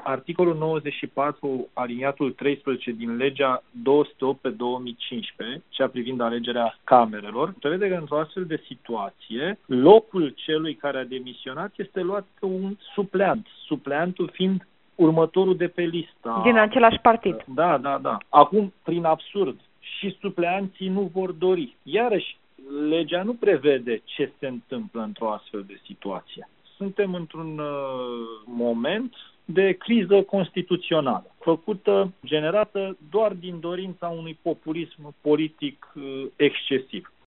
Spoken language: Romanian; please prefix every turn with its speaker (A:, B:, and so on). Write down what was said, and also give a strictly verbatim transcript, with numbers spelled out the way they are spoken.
A: articolul nouăzeci și patru, aliniatul treisprezece din legea două sute opt pe două mii cincisprezece, cea privind alegerea camerelor, prevede că într-o astfel de situație, locul celui care a demisionat este luat ca un supleant, supleantul fiind următorul de pe listă.
B: Din același partid.
A: Da, da, da. Acum, prin absurd, și supleanții nu vor dori. Iarăși, legea nu prevede ce se întâmplă într-o astfel de situație. Suntem într-un uh, moment de criză constituțională, făcută, generată doar din dorința unui populism politic uh, excesiv.